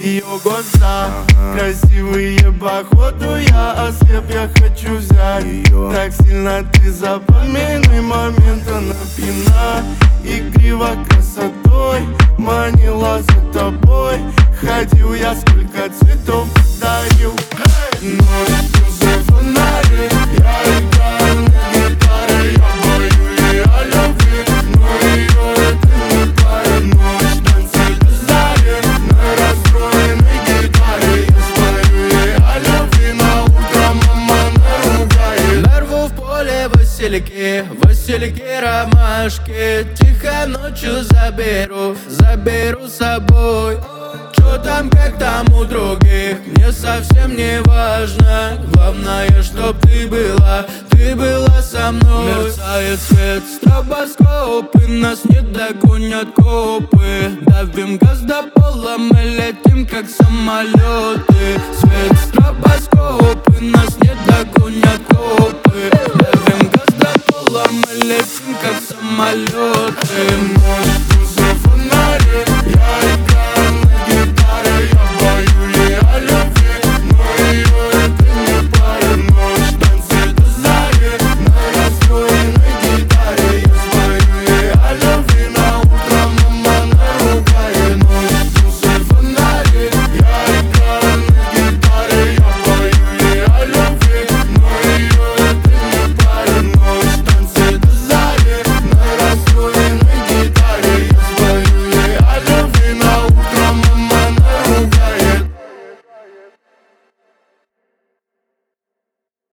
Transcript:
ее глаза красивые, походу я ослеп, я хочу взять ее. Так сильно ты запоминай момент, она пьяна, игриво красотой манила за тобой. Ходил я, сколько цветов дарил. Ночью за фонарик я играю на гитаре, я пою ей о любви, но ее это не парит. Ночь, танцы без зари на расстроенной гитаре. Я спою ей о любви, на утро мама наругает. Нарву в поле Василики, ромашки. Тихо ночью заберу с собой. Что там, как там у других, мне совсем не важно. Главное, чтоб ты была со мной. Мерцает свет стробоскопы, нас не догонят копы. Давим газ до пола, мы летим как самолеты. Свет стробоскопы, нас не догонят копы.